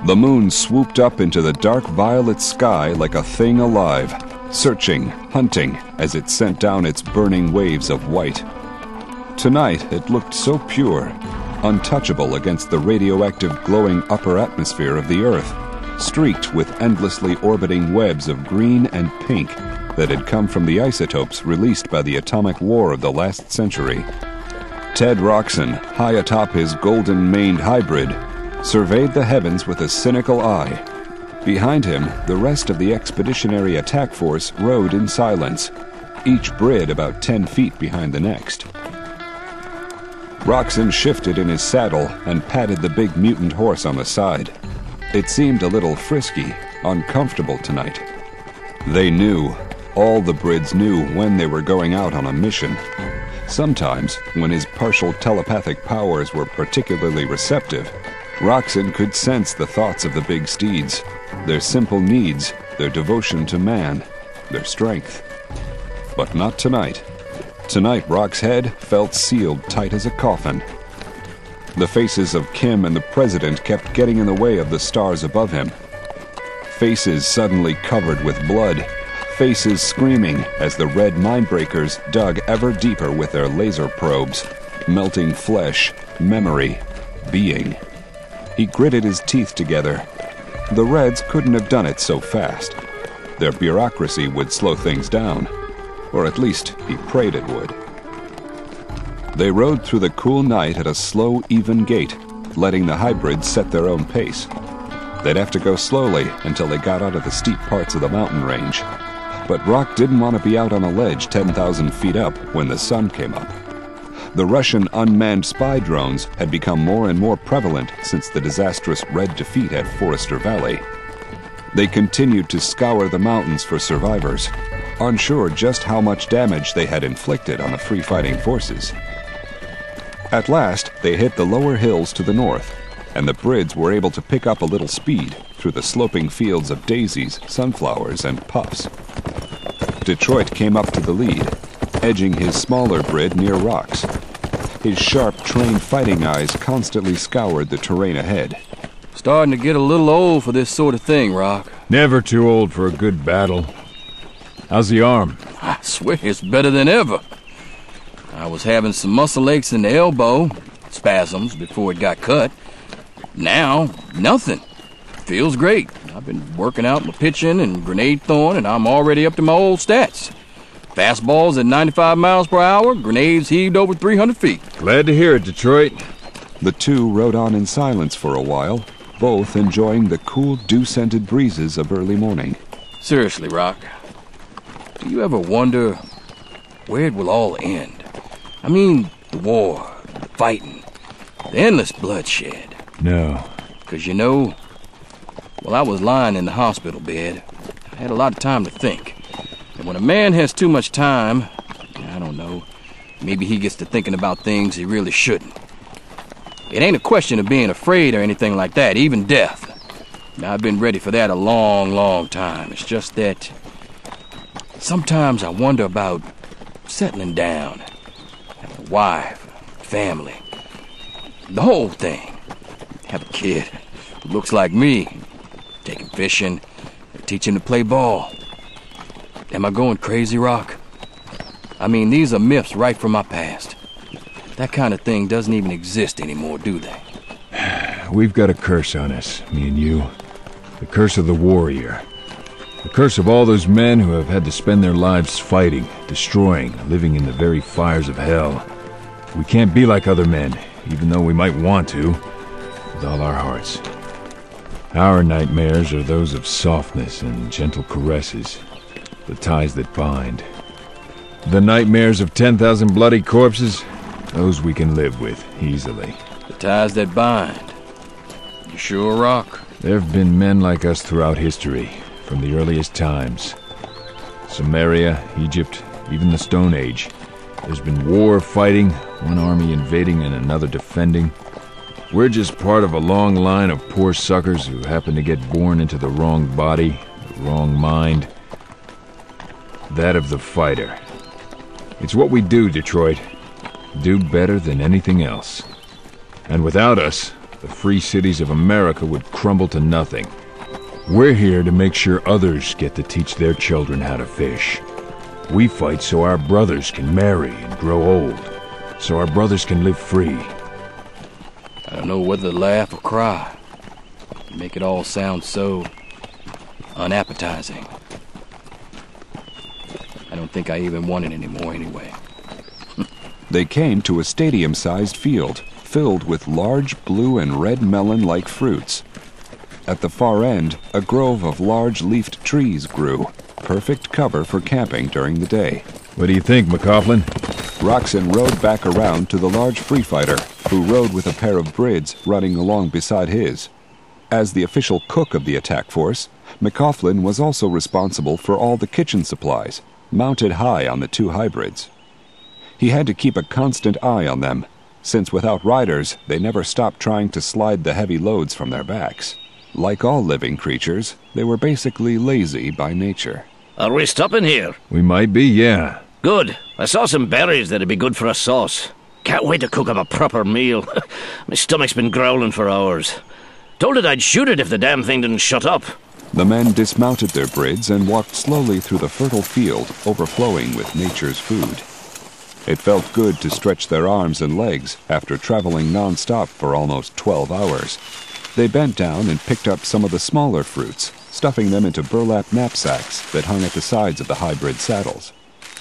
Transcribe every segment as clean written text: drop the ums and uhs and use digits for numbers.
The moon swooped up into the dark violet sky like a thing alive, searching, hunting, as it sent down its burning waves of white. Tonight it looked so pure, untouchable against the radioactive glowing upper atmosphere of the Earth, streaked with endlessly orbiting webs of green and pink that had come from the isotopes released by the atomic war of the last century. Ted Roxon, high atop his golden-maned hybrid, surveyed the heavens with a cynical eye. Behind him, the rest of the expeditionary attack force rode in silence, each brid about 10 feet behind the next. Roxon shifted in his saddle and patted the big mutant horse on the side. It seemed a little frisky, uncomfortable tonight. They knew, all the brids knew when they were going out on a mission. Sometimes, when his partial telepathic powers were particularly receptive, Roxon could sense the thoughts of the big steeds, their simple needs, their devotion to man, their strength. But not tonight. Tonight, Rock's head felt sealed tight as a coffin. The faces of Kim and the President kept getting in the way of the stars above him. Faces suddenly covered with blood. Faces screaming as the red mindbreakers dug ever deeper with their laser probes, melting flesh, memory, being. He gritted his teeth together. The Reds couldn't have done it so fast. Their bureaucracy would slow things down, or at least he prayed it would. They rode through the cool night at a slow, even gait, letting the hybrids set their own pace. They'd have to go slowly until they got out of the steep parts of the mountain range. But Rock didn't want to be out on a ledge 10,000 feet up when the sun came up. The Russian unmanned spy drones had become more and more prevalent since the disastrous Red defeat at Forrester Valley. They continued to scour the mountains for survivors, unsure just how much damage they had inflicted on the free-fighting forces. At last, they hit the lower hills to the north, and the brids were able to pick up a little speed through the sloping fields of daisies, sunflowers, and puffs. Detroit came up to the lead, edging his smaller brid near rocks. His sharp, trained fighting eyes constantly scoured the terrain ahead. Starting to get a little old for this sort of thing, Rock. Never too old for a good battle. How's the arm? I swear it's better than ever. I was having some muscle aches in the elbow, spasms before it got cut. Now, nothing. Feels great. I've been working out my pitching and grenade throwing, and I'm already up to my old stats. Fastballs at 95 miles per hour, grenades heaved over 300 feet. Glad to hear it, Detroit. The two rode on in silence for a while, both enjoying the cool, dew-scented breezes of early morning. Seriously, Rock, do you ever wonder where it will all end? I mean, the war, the fighting, the endless bloodshed. No. 'Cause you know, while I was lying in the hospital bed, I had a lot of time to think. And when a man has too much time, I don't know, maybe he gets to thinking about things he really shouldn't. It ain't a question of being afraid or anything like that, even death. I've been ready for that a long, long time. It's just that sometimes I wonder about settling down. Have a wife, family, the whole thing. Have a kid who looks like me, take him fishing, teach him to play ball. Am I going crazy, Rock? I mean, these are myths right from my past. That kind of thing doesn't even exist anymore, do they? We've got a curse on us, me and you. The curse of the warrior. The curse of all those men who have had to spend their lives fighting, destroying, living in the very fires of hell. We can't be like other men, even though we might want to, with all our hearts. Our nightmares are those of softness and gentle caresses, the ties that bind. The nightmares of 10,000 bloody corpses, those we can live with easily. The ties that bind. You sure, Rock? There have been men like us throughout history, from the earliest times. Sumeria, Egypt, even the Stone Age. There's been war, fighting, one army invading and another defending. We're just part of a long line of poor suckers who happen to get born into the wrong body, the wrong mind. That of the fighter. It's what we do, Detroit. Do better than anything else. And without us, the free cities of America would crumble to nothing. We're here to make sure others get to teach their children how to fish. We fight so our brothers can marry and grow old, so our brothers can live free. I don't know whether to laugh or cry. You make it all sound so unappetizing. I don't think I even want it anymore anyway. They came to a stadium-sized field filled with large blue and red melon-like fruits. At the far end, a grove of large leafed trees grew, perfect cover for camping during the day. What do you think, McCaughlin? Roxon rode back around to the large free fighter, who rode with a pair of Brids running along beside his. As the official cook of the attack force, McCaughlin was also responsible for all the kitchen supplies, mounted high on the two hybrids. He had to keep a constant eye on them, since without riders, they never stopped trying to slide the heavy loads from their backs. Like all living creatures, they were basically lazy by nature. Are we stopping here? We might be, yeah. Good. I saw some berries that'd be good for a sauce. Can't wait to cook up a proper meal. My stomach's been growling for hours. Told it I'd shoot it if the damn thing didn't shut up. The men dismounted their Brids and walked slowly through the fertile field, overflowing with nature's food. It felt good to stretch their arms and legs after traveling non-stop for almost 12 hours. They bent down and picked up some of the smaller fruits, stuffing them into burlap knapsacks that hung at the sides of the hybrid saddles.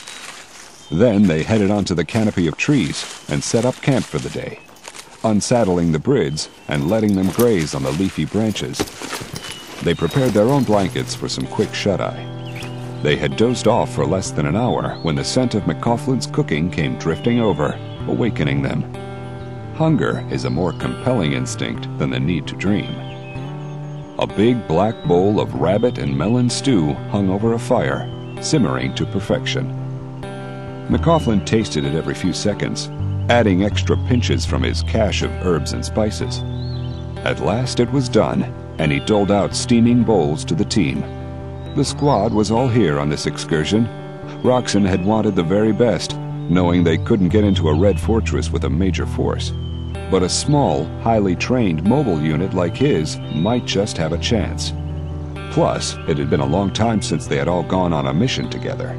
Then they headed onto the canopy of trees and set up camp for the day, unsaddling the Brids and letting them graze on the leafy branches. They prepared their own blankets for some quick shut-eye. They had dozed off for less than an hour when the scent of McCaughlin's cooking came drifting over, awakening them. Hunger is a more compelling instinct than the need to dream. A big black bowl of rabbit and melon stew hung over a fire, simmering to perfection. McCaughlin tasted it every few seconds, adding extra pinches from his cache of herbs and spices. At last it was done, and he doled out steaming bowls to the team. The squad was all here on this excursion. Roxon had wanted the very best, knowing they couldn't get into a red fortress with a major force. But a small, highly trained mobile unit like his might just have a chance. Plus, it had been a long time since they had all gone on a mission together.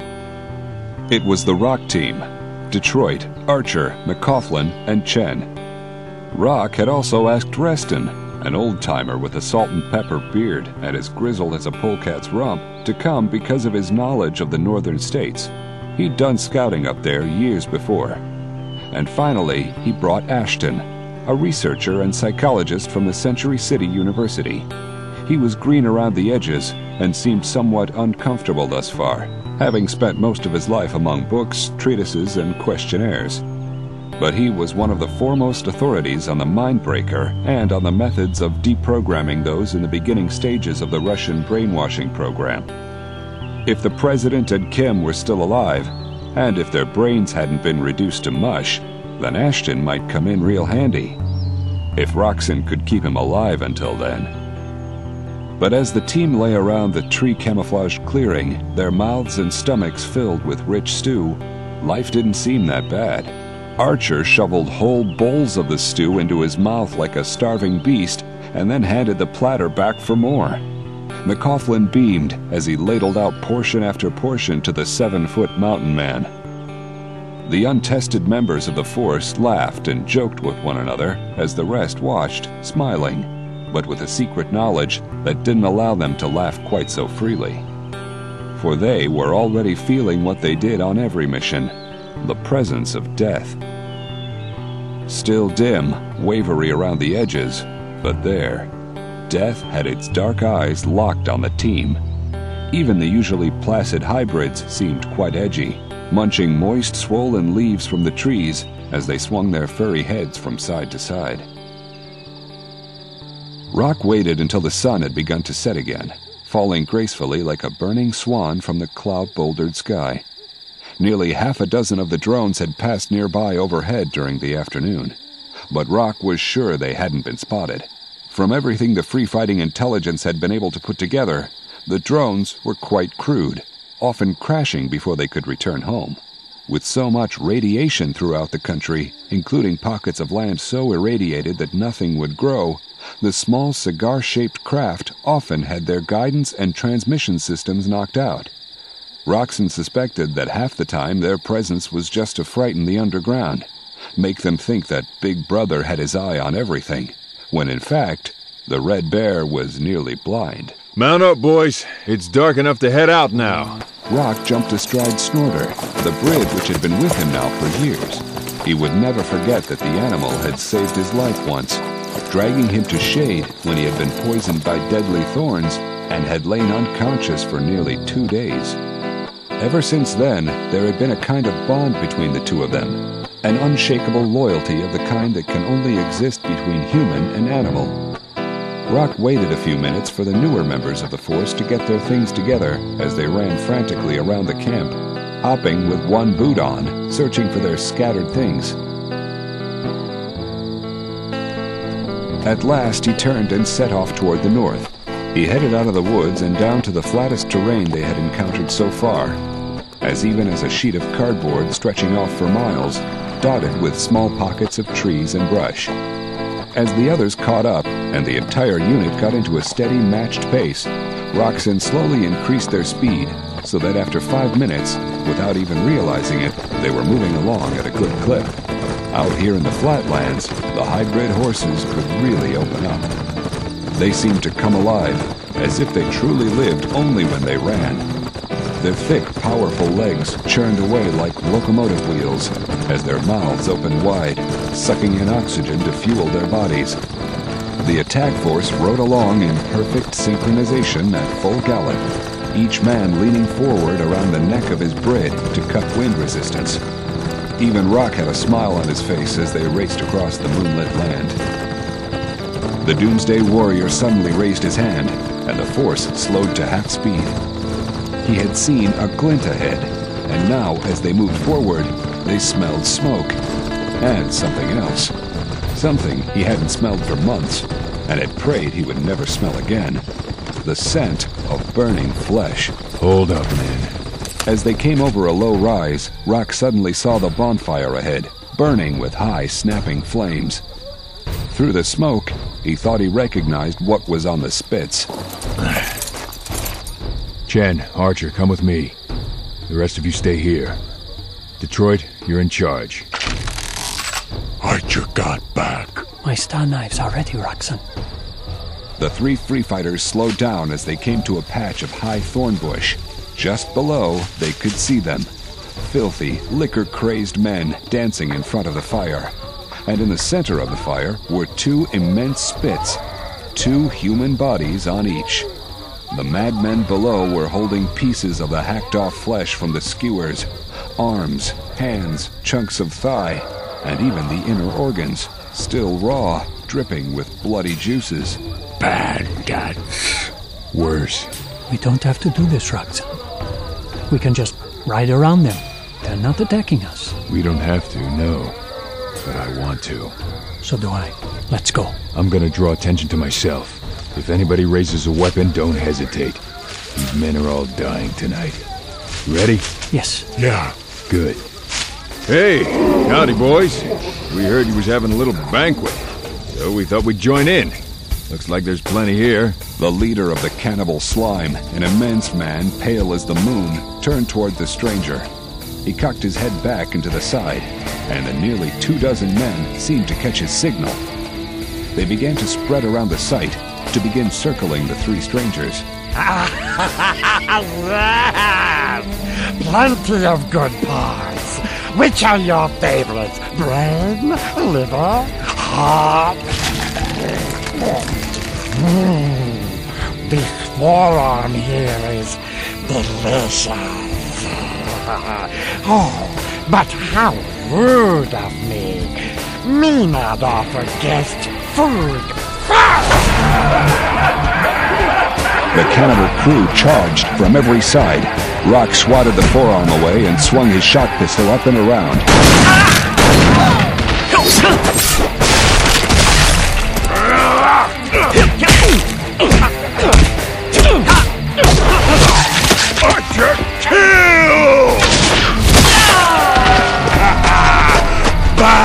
It was the Rock team: Detroit, Archer, McCaughlin, and Chen. Rock had also asked Reston, an old-timer with a salt and pepper beard and as grizzled as a polecat's rump, to come because of his knowledge of the northern states. He'd done scouting up there years before. And finally, he brought Ashton, a researcher and psychologist from the Century City University. He was green around the edges and seemed somewhat uncomfortable thus far, having spent most of his life among books, treatises, and questionnaires. But he was one of the foremost authorities on the Mindbreaker and on the methods of deprogramming those in the beginning stages of the Russian brainwashing program. If the President and Kim were still alive, and if their brains hadn't been reduced to mush, then Ashton might come in real handy. If Roxon could keep him alive until then. But as the team lay around the tree-camouflaged clearing, their mouths and stomachs filled with rich stew, life didn't seem that bad. Archer shoveled whole bowls of the stew into his mouth like a starving beast, and then handed the platter back for more. McCaughlin beamed as he ladled out portion after portion to the 7-foot mountain man. The untested members of the force laughed and joked with one another as the rest watched, smiling, but with a secret knowledge that didn't allow them to laugh quite so freely. For they were already feeling what they did on every mission: the presence of death. Still dim, wavery around the edges, but there, death had its dark eyes locked on the team. Even the usually placid hybrids seemed quite edgy, munching moist, swollen leaves from the trees as they swung their furry heads from side to side. Rock waited until the sun had begun to set again, falling gracefully like a burning swan from the cloud-bouldered sky. Nearly half a dozen of the drones had passed nearby overhead during the afternoon, but Rock was sure they hadn't been spotted. From everything the free-fighting intelligence had been able to put together, the drones were quite crude, often crashing before they could return home. With so much radiation throughout the country, including pockets of land so irradiated that nothing would grow, the small cigar-shaped craft often had their guidance and transmission systems knocked out. Roxon suspected that half the time their presence was just to frighten the underground, make them think that Big Brother had his eye on everything, when in fact, the Red Bear was nearly blind. Mount up, boys. It's dark enough to head out now. Rock jumped astride Snorter, the Brid which had been with him now for years. He would never forget that the animal had saved his life once, dragging him to shade when he had been poisoned by deadly thorns and had lain unconscious for nearly 2 days. Ever since then, there had been a kind of bond between the two of them, an unshakable loyalty of the kind that can only exist between human and animal. Rock waited a few minutes for the newer members of the force to get their things together as they ran frantically around the camp, hopping with one boot on, searching for their scattered things. At last he turned and set off toward the north. He headed out of the woods and down to the flattest terrain they had encountered so far, as even as a sheet of cardboard stretching off for miles, dotted with small pockets of trees and brush. As the others caught up, and the entire unit got into a steady, matched pace, Roxon slowly increased their speed, so that after 5 minutes, without even realizing it, they were moving along at a good clip. Out here in the flatlands, the hybrid horses could really open up. They seemed to come alive, as if they truly lived only when they ran. Their thick, powerful legs churned away like locomotive wheels as their mouths opened wide, sucking in oxygen to fuel their bodies. The attack force rode along in perfect synchronization at full gallop, each man leaning forward around the neck of his Brid to cut wind resistance. Even Rock had a smile on his face as they raced across the moonlit land. The Doomsday Warrior suddenly raised his hand, and the force slowed to half speed. He had seen a glint ahead, and now, as they moved forward, they smelled smoke. And something else. Something he hadn't smelled for months, and had prayed he would never smell again. The scent of burning flesh. Hold up, man. As they came over a low rise, Rock suddenly saw the bonfire ahead, burning with high, snapping flames. Through the smoke, he thought he recognized what was on the spits. Chen, Archer, come with me. The rest of you stay here. Detroit, you're in charge. Archer got back. My star knives are ready, Roxon. The 3 free fighters slowed down as they came to a patch of high thorn bush. Just below, they could see them. Filthy, liquor-crazed men dancing in front of the fire. And in the center of the fire were 2 immense spits, 2 human bodies on each. The madmen below were holding pieces of the hacked-off flesh from the skewers, arms, hands, chunks of thigh, and even the inner organs, still raw, dripping with bloody juices. Bandits. Worse. We don't have to do this, Roxon. We can just ride around them. They're not attacking us. We don't have to, no. But I want to. So do I. Let's go. I'm gonna draw attention to myself. If anybody raises a weapon, don't hesitate. These men are all dying tonight. Ready? Yes. Yeah. Good. Hey, howdy, boys. We heard you was having a little banquet, so we thought we'd join in. Looks like there's plenty here. The leader of the cannibal slime, an immense man, pale as the moon, turned toward the stranger. He cocked his head back and to the side, and the nearly 24 men seemed to catch his signal. They began to spread around the site, to begin circling the 3 strangers. Plenty of good parts. Which are your favorites? Brain, liver, heart? This forearm here is delicious. Oh, but how rude of me. Me not offer guest food first. The cannibal crew charged from every side. Rock swatted the forearm away and swung his shot pistol up and around. Archer, kill!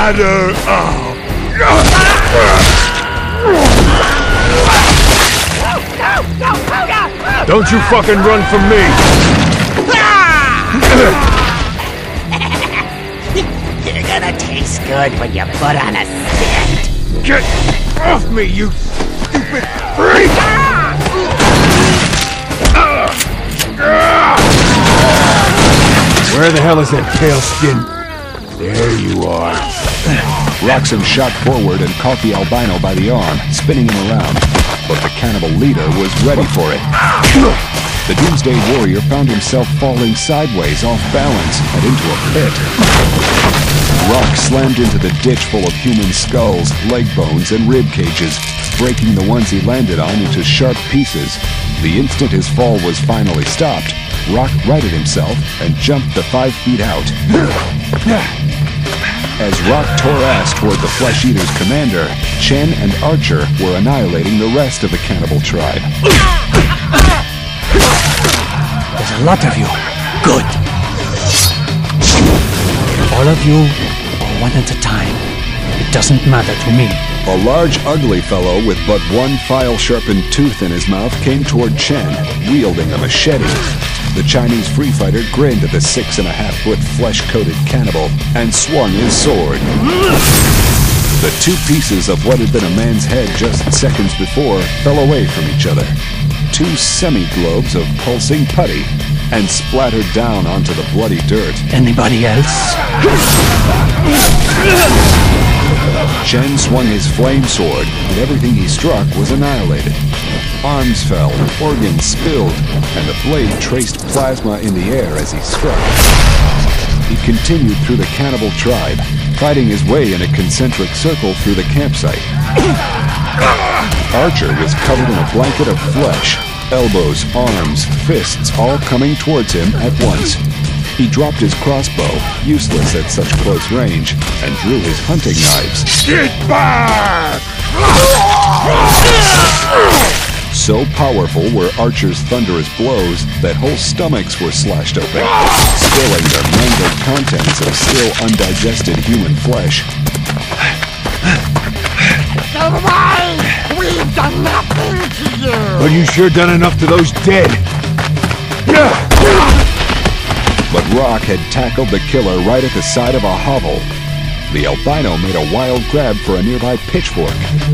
matter of. Don't you fucking run from me! You're gonna taste good when you put on a stint. Get off me, you stupid freak! Where the hell is that pale skin? There you are. Roxon shot forward and caught the albino by the arm, spinning him around. But the cannibal leader was ready for it. The Doomsday Warrior found himself falling sideways off balance and into a pit. Rock slammed into the ditch full of human skulls, leg bones, and rib cages, breaking the ones he landed on into sharp pieces. The instant his fall was finally stopped, Rock righted himself and jumped the 5 feet out. As Rock tore ass toward the Flesh Eater's commander, Chen and Archer were annihilating the rest of the cannibal tribe. There's a lot of you. Good. All of you, or one at a time. It doesn't matter to me. A large, ugly fellow with but one file-sharpened tooth in his mouth came toward Chen, wielding a machete. The Chinese free fighter grinned at the 6.5-foot flesh-coated cannibal and swung his sword. The 2 pieces of what had been a man's head just seconds before fell away from each other. 2 semi-globes of pulsing putty and splattered down onto the bloody dirt. Anybody else? Chen swung his flame sword, and everything he struck was annihilated. Arms fell, organs spilled, and the blade traced plasma in the air as he struck. He continued through the cannibal tribe, fighting his way in a concentric circle through the campsite. Archer was covered in a blanket of flesh, elbows, arms, fists all coming towards him at once. He dropped his crossbow, useless at such close range, and drew his hunting knives. Get back! So powerful were Archer's thunderous blows that whole stomachs were slashed open, spilling the mangled contents of still undigested human flesh. Get away! We've done nothing to you! But you sure done enough to those dead. But Rock had tackled the killer right at the side of a hovel. The albino made a wild grab for a nearby pitchfork.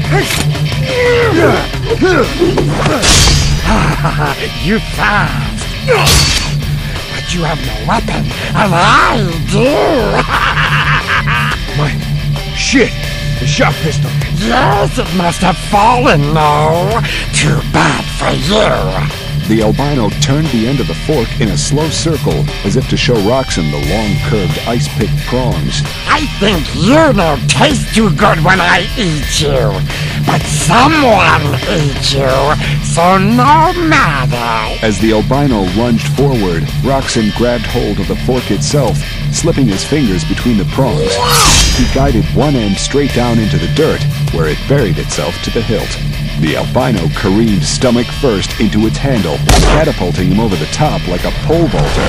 You fast! But you have no weapon, and I do! My shit! The shot pistol. Yes, it must have fallen, no. Too bad for you. The albino turned the end of the fork in a slow circle, as if to show Roxon the long, curved, ice-picked prongs. I think you don't taste too good when I eat you. But someone eats you, so no matter. As the albino lunged forward, Roxon grabbed hold of the fork itself, slipping his fingers between the prongs. He guided one end straight down into the dirt, where it buried itself to the hilt. The albino careened stomach first into its handle, catapulting him over the top like a pole vaulter.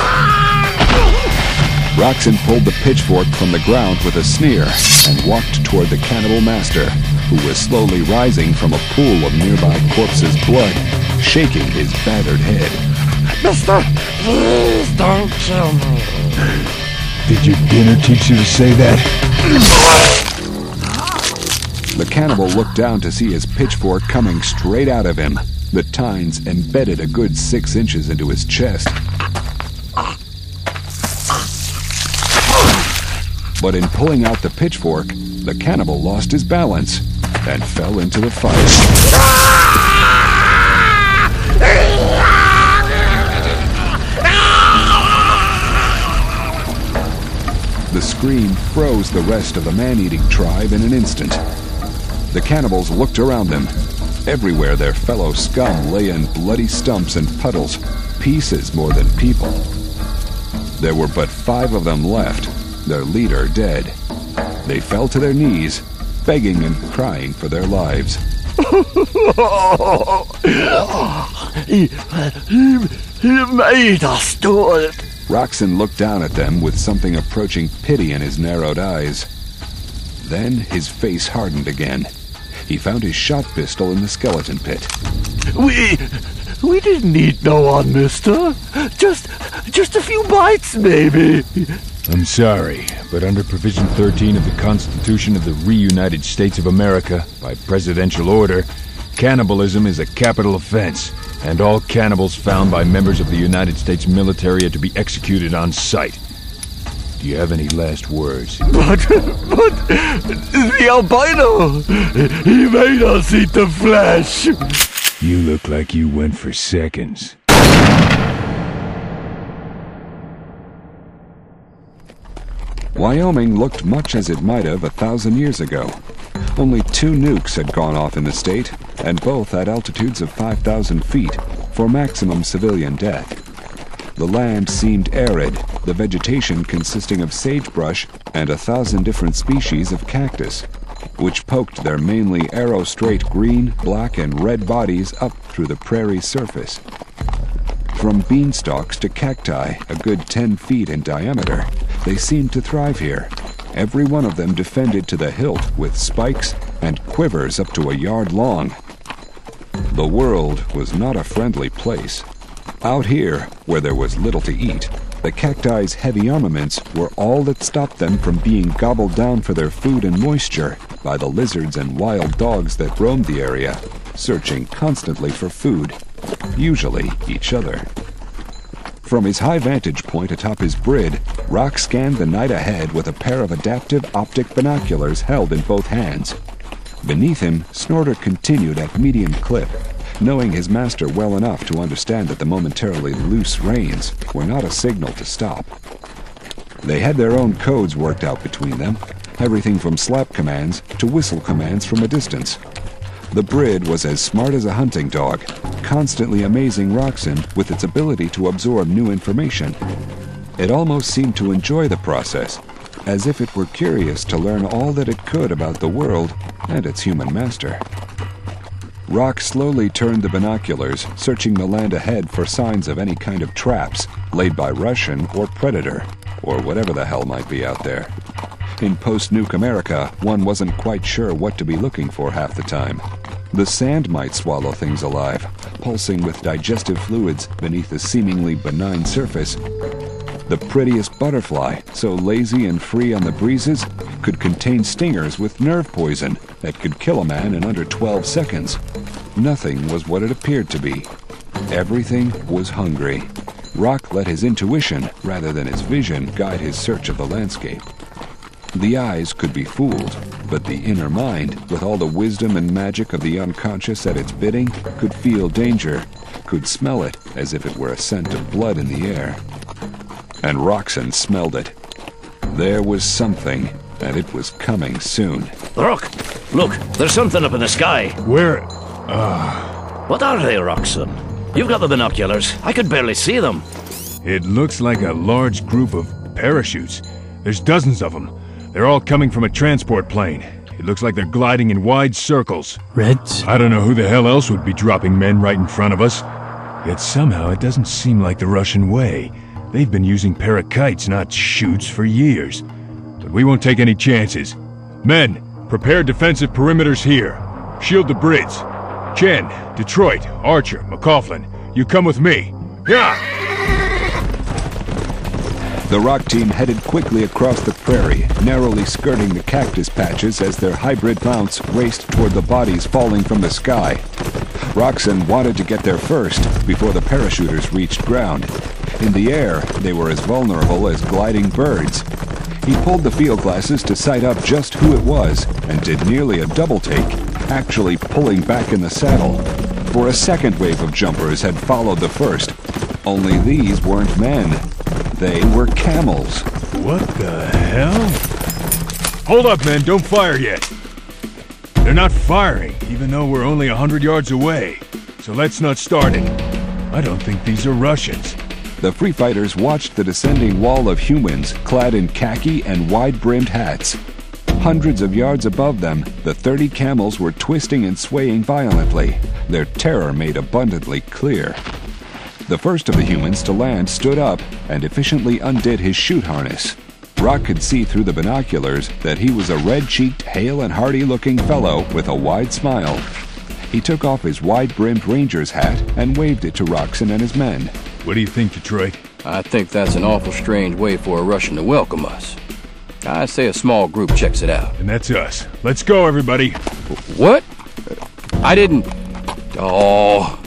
Roxon pulled the pitchfork from the ground with a sneer and walked toward the cannibal master, who was slowly rising from a pool of nearby corpses' blood, shaking his battered head. Mister, please don't kill me. Did your dinner teach you to say that? The cannibal looked down to see his pitchfork coming straight out of him, the tines embedded a good 6 inches into his chest. But in pulling out the pitchfork, the cannibal lost his balance and fell into the fire. The scream froze the rest of the man-eating tribe in an instant. The cannibals looked around them. Everywhere their fellow scum lay in bloody stumps and puddles, pieces more than people. There were but 5 of them left, their leader dead. They fell to their knees, begging and crying for their lives. He made us do it. Roxon looked down at them with something approaching pity in his narrowed eyes. Then his face hardened again. He found his shot pistol in the skeleton pit. We didn't eat no one, mister. Just a few bites, maybe. I'm sorry, but under Provision 13 of the Constitution of the Reunited States of America, by presidential order, cannibalism is a capital offense, and all cannibals found by members of the United States military are to be executed on sight. Do you have any last words? But the albino, he made us eat the flesh. You look like you went for seconds. Wyoming looked much as it might have 1,000 years ago. Only 2 nukes had gone off in the state, and both at altitudes of 5,000 feet, for maximum civilian death. The land seemed arid, the vegetation consisting of sagebrush and 1,000 different species of cactus, which poked their mainly arrow-straight green, black, and red bodies up through the prairie's surface. From beanstalks to cacti, a good 10 feet in diameter, they seemed to thrive here. Every one of them defended to the hilt with spikes and quivers up to a yard long. The world was not a friendly place. Out here, where there was little to eat, the cacti's heavy armaments were all that stopped them from being gobbled down for their food and moisture by the lizards and wild dogs that roamed the area, searching constantly for food, usually each other. From his high vantage point atop his brid, Rock scanned the night ahead with a pair of adaptive optic binoculars held in both hands. Beneath him, Snorter continued at medium clip, knowing his master well enough to understand that the momentarily loose reins were not a signal to stop. They had their own codes worked out between them, everything from slap commands to whistle commands from a distance. The brid was as smart as a hunting dog, constantly amazing Roxon with its ability to absorb new information. It almost seemed to enjoy the process, as if it were curious to learn all that it could about the world and its human master. Rock slowly turned the binoculars, searching the land ahead for signs of any kind of traps laid by Russian or Predator, or whatever the hell might be out there. In post-nuke America, one wasn't quite sure what to be looking for half the time. The sand might swallow things alive, pulsing with digestive fluids beneath a seemingly benign surface. The prettiest butterfly, so lazy and free on the breezes, could contain stingers with nerve poison that could kill a man in under 12 seconds. Nothing was what it appeared to be. Everything was hungry. Rock let his intuition, rather than his vision, guide his search of the landscape. The eyes could be fooled, but the inner mind, with all the wisdom and magic of the unconscious at its bidding, could feel danger, could smell it as if it were a scent of blood in the air. And Roxon smelled it. There was something, and it was coming soon. Rock, look, there's something up in the sky. Where? What are they, Roxon? You've got the binoculars. I could barely see them. It looks like a large group of parachutes. There's dozens of them. They're all coming from a transport plane. It looks like they're gliding in wide circles. Reds? I don't know who the hell else would be dropping men right in front of us. Yet somehow it doesn't seem like the Russian way. They've been using parakites, not chutes, for years. But we won't take any chances. Men, prepare defensive perimeters here. Shield the bridge. Chen, Detroit, Archer, McCaughlin, you come with me. Yeah! The Rock team headed quickly across the prairie, narrowly skirting the cactus patches as their hybrid mounts raced toward the bodies falling from the sky. Roxon wanted to get there first, before the parachuters reached ground. In the air, they were as vulnerable as gliding birds. He pulled the field glasses to sight up just who it was, and did nearly a double take, actually pulling back in the saddle. For a second wave of jumpers had followed the first. Only these weren't men. They were camels. What the hell? Hold up, men, don't fire yet. They're not firing, even though we're only 100 yards away. So let's not start it. I don't think these are Russians. The free fighters watched the descending wall of humans clad in khaki and wide-brimmed hats. Hundreds of yards above them, the 30 camels were twisting and swaying violently, their terror made abundantly clear. The first of the humans to land stood up and efficiently undid his chute harness. Rock could see through the binoculars that he was a red-cheeked, hale and hearty-looking fellow with a wide smile. He took off his wide-brimmed ranger's hat and waved it to Roxon and his men. What do you think, Detroit? I think that's an awful strange way for a Russian to welcome us. I say a small group checks it out. And that's us. Let's go, everybody. What? I didn't... Oh...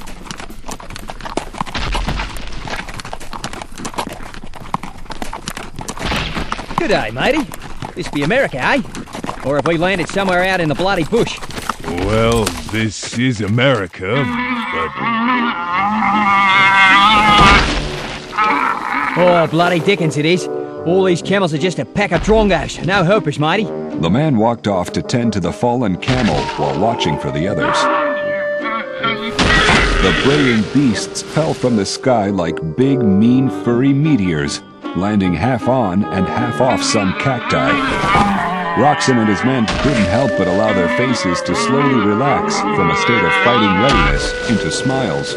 G'day, matey. This be America, eh? Or have we landed somewhere out in the bloody bush? Well, this is America, but... Oh, bloody dickens it is. All these camels are just a pack of drongos. No helpers, matey. The man walked off to tend to the fallen camel while watching for the others. The braying beasts fell from the sky like big, mean, furry meteors, landing half on and half off some cacti. Roxon and his men couldn't help but allow their faces to slowly relax from a state of fighting readiness into smiles.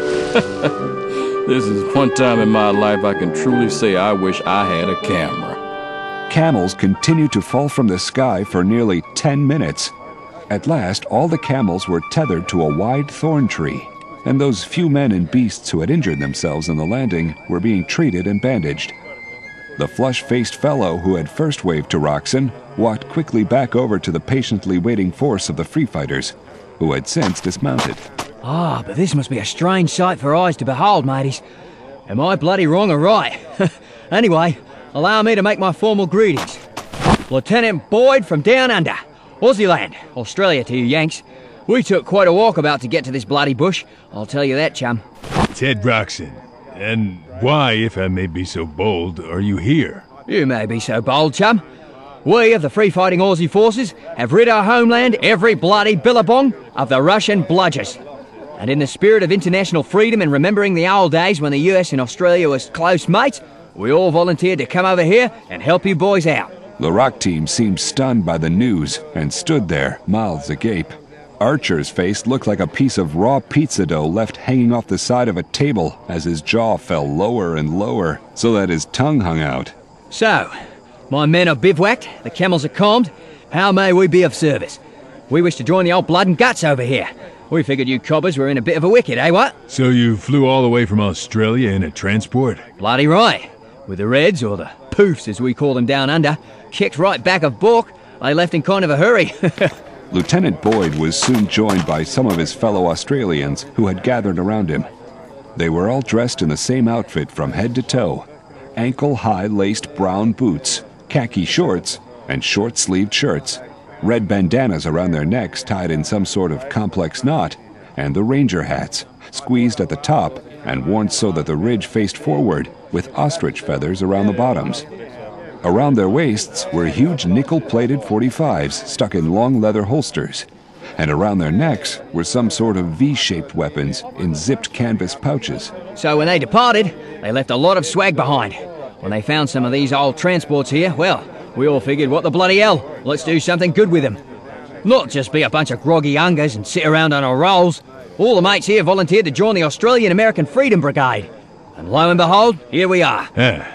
This is one time in my life I can truly say I wish I had a camera. Camels continued to fall from the sky for nearly 10 minutes. At last, all the camels were tethered to a wide thorn tree, and those few men and beasts who had injured themselves in the landing were being treated and bandaged. The flush-faced fellow who had first waved to Roxon walked quickly back over to the patiently waiting force of the free fighters, who had since dismounted. Ah, but this must be a strange sight for eyes to behold, mateys. Am I bloody wrong or right? Anyway, allow me to make my formal greetings. Lieutenant Boyd from down under, Aussieland, Australia to you Yanks. We took quite a walkabout to get to this bloody bush, I'll tell you that, chum. Ted Roxon. And why, if I may be so bold, are you here? You may be so bold, chum. We of the free-fighting Aussie forces have rid our homeland every bloody billabong of the Russian bludgers. And in the spirit of international freedom and remembering the old days when the US and Australia was close mates, we all volunteered to come over here and help you boys out. The Rock team seemed stunned by the news and stood there, mouths agape. Archer's face looked like a piece of raw pizza dough left hanging off the side of a table as his jaw fell lower and lower, so that his tongue hung out. So, my men are bivouacked, the camels are calmed. How may we be of service? We wish to join the old blood and guts over here. We figured you cobbers were in a bit of a wicket, eh, what? So you flew all the way from Australia in a transport? Bloody right. With the Reds, or the Poofs as we call them down under, kicked right back of Bourke, they left in kind of a hurry. Lieutenant Boyd was soon joined by some of his fellow Australians who had gathered around him. They were all dressed in the same outfit from head to toe: ankle-high laced brown boots, khaki shorts, and short-sleeved shirts, red bandanas around their necks tied in some sort of complex knot, and the ranger hats, squeezed at the top and worn so that the ridge faced forward, with ostrich feathers around the bottoms. Around their waists were huge nickel-plated .45s stuck in long leather holsters, and around their necks were some sort of V-shaped weapons in zipped canvas pouches. So when they departed, they left a lot of swag behind. When they found some of these old transports here, well, we all figured, what the bloody hell, let's do something good with them. Not just be a bunch of groggy ungers and sit around on our rolls. All the mates here volunteered to join the Australian-American Freedom Brigade. And lo and behold, here we are.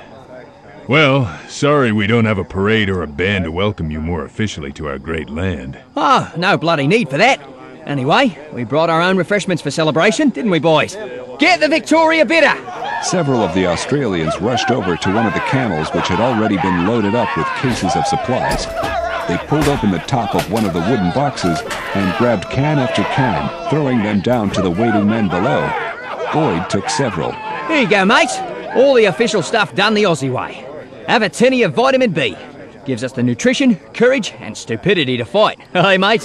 Well, sorry we don't have a parade or a band to welcome you more officially to our great land. Oh, no bloody need for that. Anyway, we brought our own refreshments for celebration, didn't we, boys? Get the Victoria Bitter! Several of the Australians rushed over to one of the camels which had already been loaded up with cases of supplies. They pulled open the top of one of the wooden boxes and grabbed can after can, throwing them down to the waiting men below. Boyd took several. Here you go, mates. All the official stuff done the Aussie way. Have a tinny of vitamin B. Gives us the nutrition, courage, and stupidity to fight. Hey, mates?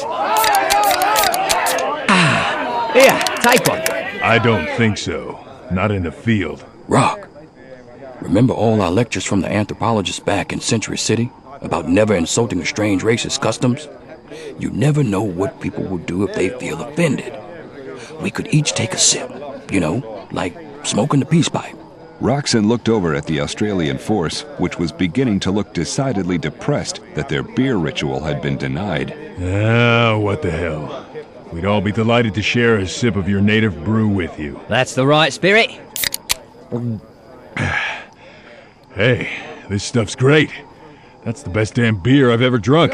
Here, take one. I don't think so. Not in the field. Rock, remember all our lectures from the anthropologists back in Century City about never insulting a strange race's customs? You never know what people will do if they feel offended. We could each take a sip, you know, like smoking the peace pipe. Roxon looked over at the Australian force, which was beginning to look decidedly depressed that their beer ritual had been denied. Ah, what the hell. We'd all be delighted to share a sip of your native brew with you. That's the right spirit. Hey, this stuff's great. That's the best damn beer I've ever drunk.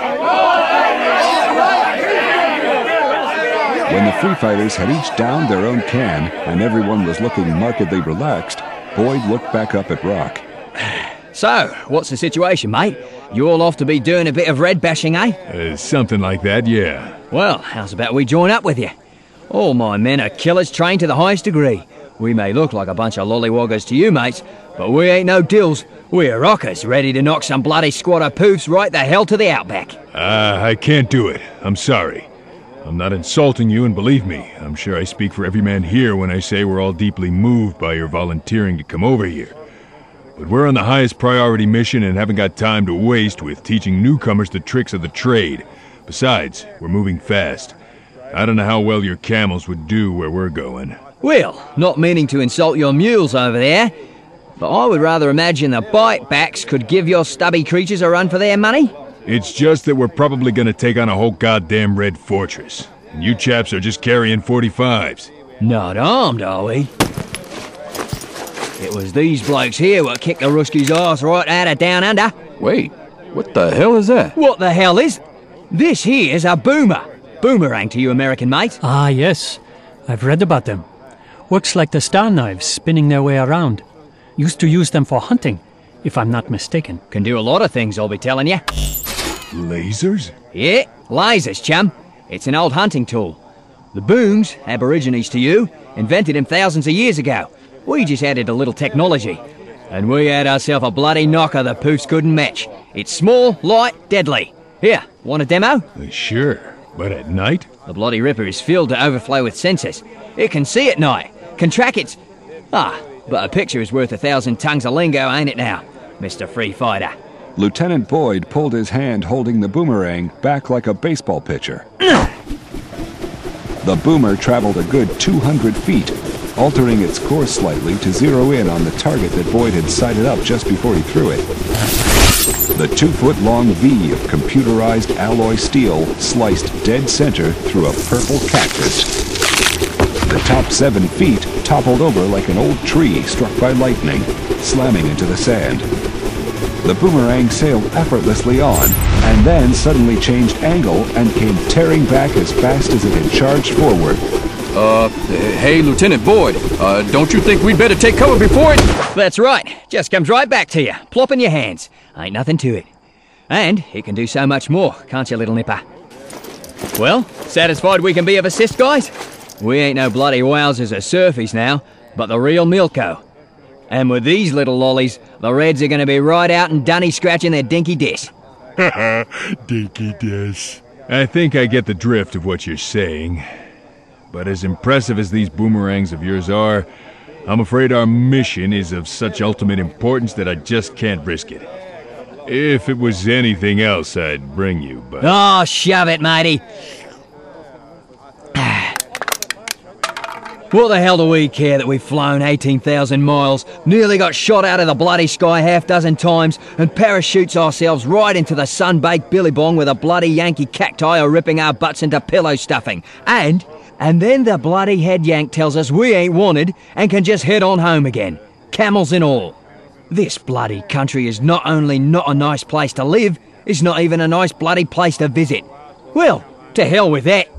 When the Free Fighters had each downed their own can and everyone was looking markedly relaxed, Boyd looked back up at Rock. So, what's the situation, mate? You all off to be doing a bit of red bashing, eh? Something like that, yeah. Well, how's about we join up with you? All my men are killers trained to the highest degree. We may look like a bunch of lollywoggers to you, mates, but we ain't no dills. We're rockers, ready to knock some bloody squad of poofs right the hell to the outback. I can't do it. I'm sorry. I'm not insulting you, and believe me, I'm sure I speak for every man here when I say we're all deeply moved by your volunteering to come over here. But we're on the highest priority mission and haven't got time to waste with teaching newcomers the tricks of the trade. Besides, we're moving fast. I don't know how well your camels would do where we're going. Well, not meaning to insult your mules over there, but I would rather imagine the bitebacks could give your stubby creatures a run for their money. It's just that we're probably gonna take on a whole goddamn red fortress. And you chaps are just carrying 45s. Not armed, are we? It was these blokes here what kicked the Ruskies' arse right out of down under. Wait, what the hell is that? What the hell is? This here's a boomer. Boomerang to you American mates. Ah, yes. I've read about them. Works like the star knives spinning their way around. Used to use them for hunting, if I'm not mistaken. Can do a lot of things, I'll be telling you. Lasers? Yeah, lasers, chum. It's an old hunting tool. The booms, aborigines to you, invented them thousands of years ago. We just added a little technology. And we had ourselves a bloody knocker the poofs couldn't match. It's small, light, deadly. Here, want a demo? Sure, but at night? The bloody Ripper is filled to overflow with sensors. It can see at night, can track its... but a picture is worth 1,000 tongues of lingo, ain't it now, Mr. Free Fighter? Lieutenant Boyd pulled his hand holding the boomerang back like a baseball pitcher. The boomer traveled a good 200 feet, altering its course slightly to zero in on the target that Boyd had sighted up just before he threw it. The 2-foot-long V of computerized alloy steel sliced dead center through a purple cactus. The top 7 feet toppled over like an old tree struck by lightning, slamming into the sand. The boomerang sailed effortlessly on, and then suddenly changed angle and came tearing back as fast as it had charged forward. Hey, Lieutenant Boyd, don't you think we'd better take cover before it... That's right. Just comes right back to you, plop in your hands. Ain't nothing to it. And it can do so much more, can't you, little nipper? Well, satisfied we can be of assist, guys? We ain't no bloody wowsers or surfies now, but the real Milko. And with these little lollies, the Reds are going to be right out and dunny scratching their dinky dish. Dinky dish. I think I get the drift of what you're saying. But as impressive as these boomerangs of yours are, I'm afraid our mission is of such ultimate importance that I just can't risk it. If it was anything else, I'd bring you, but... Oh, shove it, matey. What the hell do we care that we've flown 18,000 miles, nearly got shot out of the bloody sky half dozen times, and parachutes ourselves right into the sun-baked billabong with a bloody Yankee cacti ripping our butts into pillow stuffing. And then the bloody head yank tells us we ain't wanted and can just head on home again, camels and all. This bloody country is not only not a nice place to live, it's not even a nice bloody place to visit. Well, to hell with that.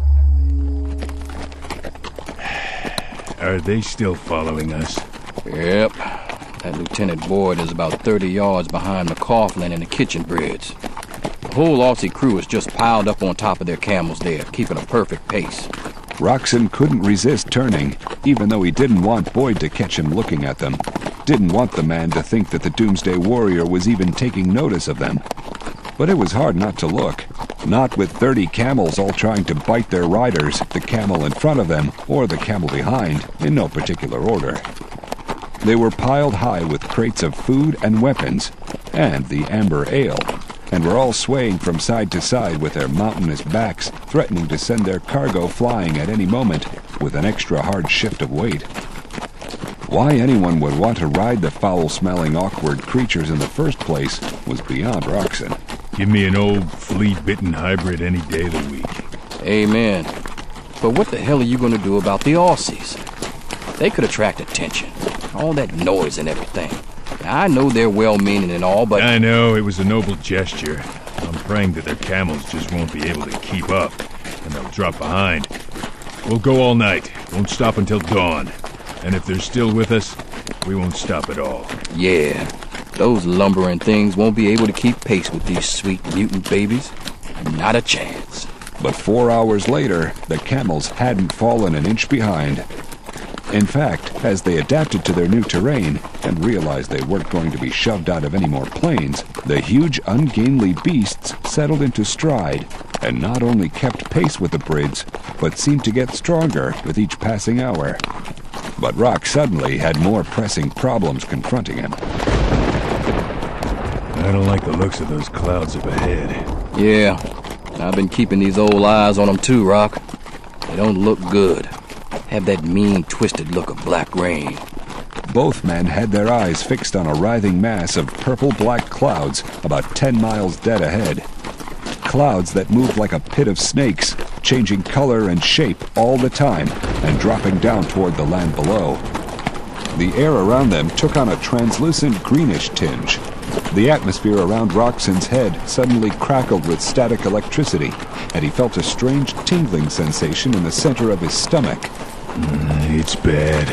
Are they still following us? Yep. That Lieutenant Boyd is about 30 yards behind McCaughlin and the kitchen breads. The whole Aussie crew is just piled up on top of their camels there, keeping a perfect pace. Roxon couldn't resist turning, even though he didn't want Boyd to catch him looking at them. Didn't want the man to think that the Doomsday Warrior was even taking notice of them. But it was hard not to look. Not with 30 camels all trying to bite their riders, the camel in front of them, or the camel behind, in no particular order. They were piled high with crates of food and weapons, and the amber ale, and were all swaying from side to side with their mountainous backs, threatening to send their cargo flying at any moment with an extra hard shift of weight. Why anyone would want to ride the foul-smelling, awkward creatures in the first place was beyond Roxon. Give me an old, flea-bitten hybrid any day of the week. Amen. But what the hell are you going to do about the Aussies? They could attract attention. All that noise and everything. I know they're well-meaning and all, but... I know, it was a noble gesture. I'm praying that their camels just won't be able to keep up, and they'll drop behind. We'll go all night, won't stop until dawn. And if they're still with us, we won't stop at all. Yeah, those lumbering things won't be able to keep pace with these sweet mutant babies. Not a chance. But 4 hours later, the camels hadn't fallen an inch behind. In fact, as they adapted to their new terrain and realized they weren't going to be shoved out of any more plains, the huge, ungainly beasts settled into stride and not only kept pace with the Brids, but seemed to get stronger with each passing hour. But Rock suddenly had more pressing problems confronting him. I don't like the looks of those clouds up ahead. Yeah, I've been keeping these old eyes on them too, Rock. They don't look good. Have that mean, twisted look of black rain. Both men had their eyes fixed on a writhing mass of purple-black clouds about 10 miles dead ahead. Clouds that moved like a pit of snakes, changing color and shape all the time and dropping down toward the land below. The air around them took on a translucent greenish tinge. The atmosphere around Roxon's head suddenly crackled with static electricity, and he felt a strange tingling sensation in the center of his stomach. It's bad.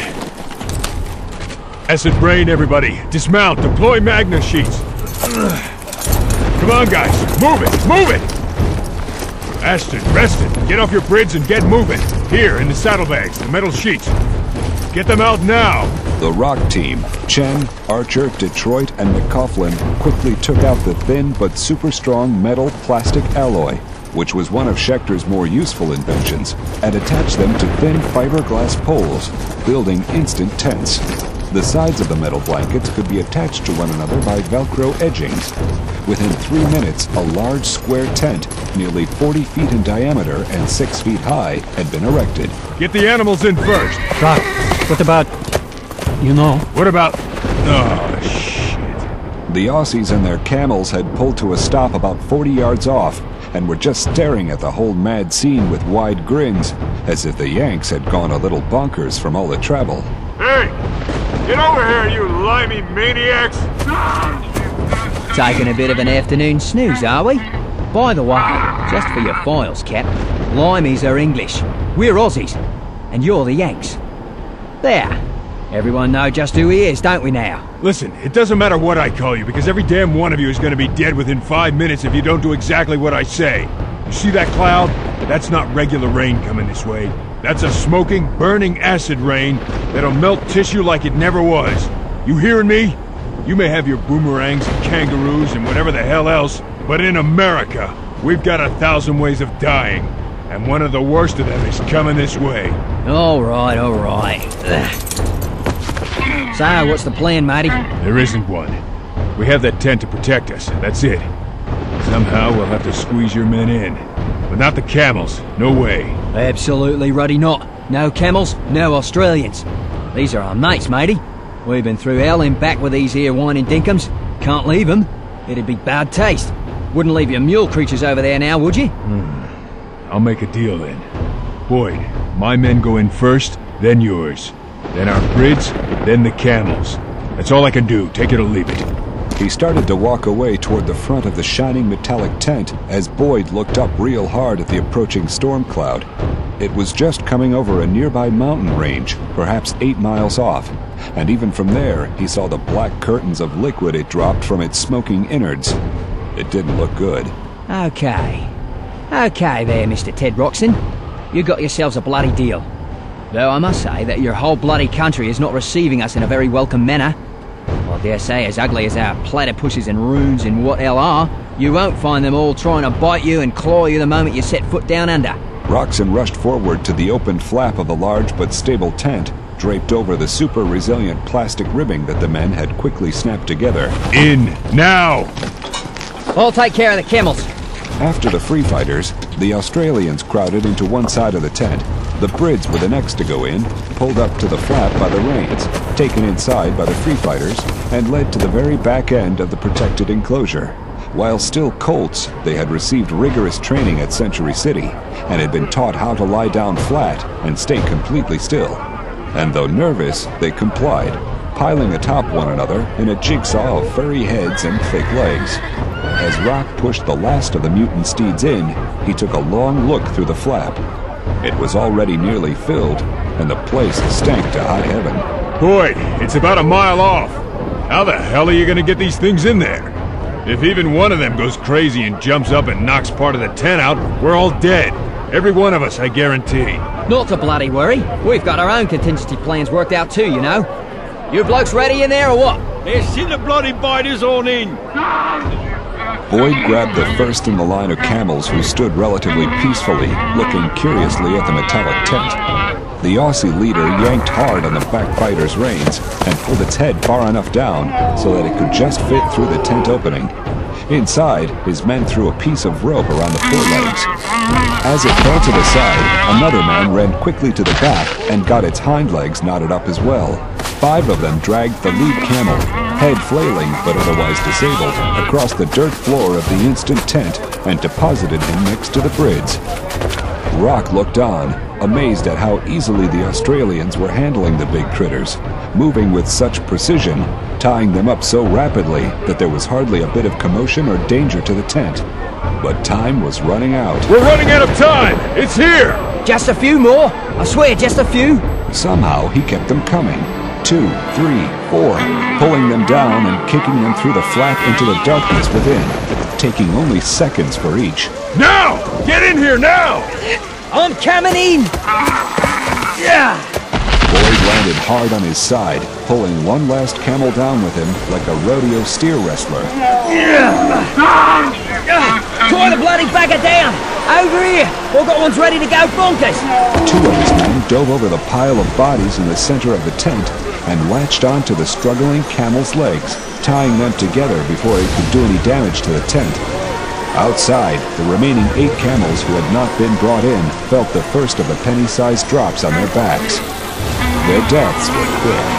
Acid rain, everybody! Dismount! Deploy Magna sheets! Come on, guys! Move it! Move it! Ashton, Reston, get off your Brids and get moving! Here, in the saddlebags, the metal sheets. Get them out now! The Rock team, Chen, Archer, Detroit, and McCaughlin, quickly took out the thin but super strong metal-plastic alloy, which was one of Schechter's more useful inventions, and attached them to thin fiberglass poles, building instant tents. The sides of the metal blankets could be attached to one another by Velcro edgings. Within 3 minutes, a large square tent, nearly 40 feet in diameter and 6 feet high, had been erected. Get the animals in first! Rock, what about... you know? What about... oh, shit. The Aussies and their camels had pulled to a stop about 40 yards off, and were just staring at the whole mad scene with wide grins, as if the Yanks had gone a little bonkers from all the travel. Hey! Get over here, you limey maniacs! Taking a bit of an afternoon snooze, are we? By the way, just for your files, Cap, limeys are English, we're Aussies, and you're the Yanks. There. Everyone know just who he is, don't we now? Listen, it doesn't matter what I call you, because every damn one of you is going to be dead within 5 minutes if you don't do exactly what I say. You see that cloud? That's not regular rain coming this way. That's a smoking, burning acid rain that'll melt tissue like it never was. You hearing me? You may have your boomerangs and kangaroos and whatever the hell else, but in America, we've got 1,000 ways of dying. And one of the worst of them is coming this way. All right, all right. So, what's the plan, matey? There isn't one. We have that tent to protect us, that's it. Somehow we'll have to squeeze your men in. But not the camels, no way. Absolutely ruddy not. No camels, no Australians. These are our mates, matey. We've been through hell and back with these here whining dinkum. Can't leave them. It'd be bad taste. Wouldn't leave your mule creatures over there now, would you? I'll make a deal then. Boyd, my men go in first, then yours. Then our Brids, then the camels. That's all I can do, take it or leave it. He started to walk away toward the front of the shining metallic tent as Boyd looked up real hard at the approaching storm cloud. It was just coming over a nearby mountain range, perhaps 8 miles off, and even from there he saw the black curtains of liquid it dropped from its smoking innards. It didn't look good. Okay. Okay there, Mr. Ted Roxon. You got yourselves a bloody deal. Though I must say that your whole bloody country is not receiving us in a very welcome manner. Well, I dare say, as ugly as our platypuses and runes and what hell are, you won't find them all trying to bite you and claw you the moment you set foot down under. Roxon rushed forward to the open flap of a large but stable tent, draped over the super resilient plastic ribbing that the men had quickly snapped together. In, now! I'll take care of the camels. After the free fighters, the Australians crowded into one side of the tent. The Brids were the next to go in, pulled up to the flap by the reins, taken inside by the free fighters, and led to the very back end of the protected enclosure. While still colts, they had received rigorous training at Century City, and had been taught how to lie down flat and stay completely still. And though nervous, they complied, piling atop one another in a jigsaw of furry heads and thick legs. As Rock pushed the last of the mutant steeds in, he took a long look through the flap. It was already nearly filled, and the place stank to high heaven. Boy, it's about a mile off. How the hell are you gonna get these things in there? If even one of them goes crazy and jumps up and knocks part of the tent out, we're all dead. Every one of us, I guarantee. Not to bloody worry. We've got our own contingency plans worked out too, you know. You blokes ready in there or what? Hey, send the bloody biters on in. Boyd grabbed the first in the line of camels who stood relatively peacefully, looking curiously at the metallic tent. The Aussie leader yanked hard on the backbiter's reins and pulled its head far enough down so that it could just fit through the tent opening. Inside, his men threw a piece of rope around the forelegs. As it fell to the side, another man ran quickly to the back and got its hind legs knotted up as well. 5 of them dragged the lead camel, head flailing but otherwise disabled, across the dirt floor of the instant tent and deposited him next to the Brids. Rock looked on, amazed at how easily the Australians were handling the big critters, moving with such precision, tying them up so rapidly that there was hardly a bit of commotion or danger to the tent. But time was running out. We're running out of time! It's here! Just a few more. I swear, just a few. Somehow he kept them coming. 2, 3, 4, pulling them down and kicking them through the flap into the darkness within, taking only seconds for each. Now! Get in here now! I'm coming in! Yeah! Boyd landed hard on his side, pulling one last camel down with him like a rodeo steer wrestler. Tie the bloody bagger down! Over here! All got ones ready to go bonkers! 2 of his men dove over the pile of bodies in the center of the tent and latched onto the struggling camel's legs, tying them together before it could do any damage to the tent. Outside, the remaining 8 camels who had not been brought in felt the first of the penny-sized drops on their backs. Their deaths were quick.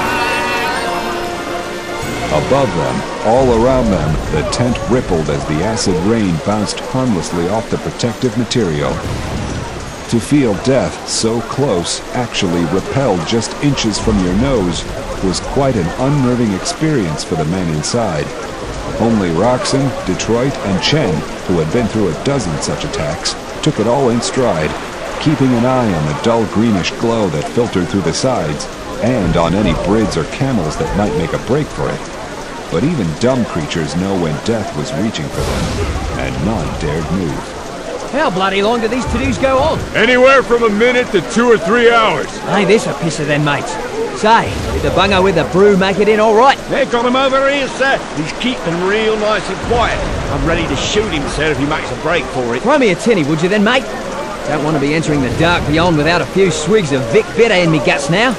Above them, all around them, the tent rippled as the acid rain bounced harmlessly off the protective material. To feel death so close, actually repelled just inches from your nose, was quite an unnerving experience for the men inside. Only Roxon, Detroit, and Chen, who had been through a dozen such attacks, took it all in stride, keeping an eye on the dull greenish glow that filtered through the sides, and on any Brids or camels that might make a break for it. But even dumb creatures know when death was reaching for them, and none dared move. How bloody long do these to-dos go on? Anywhere from a minute to 2 or 3 hours. Ain't this a pisser then, mates? Say, did the bungo with the brew make it in all right? They got him over here, sir. He's keeping real nice and quiet. I'm ready to shoot him, sir, if he makes a break for it. Throw me a tinny, would you then, mate? Don't want to be entering the dark beyond without a few swigs of Vic Bitter in me guts now.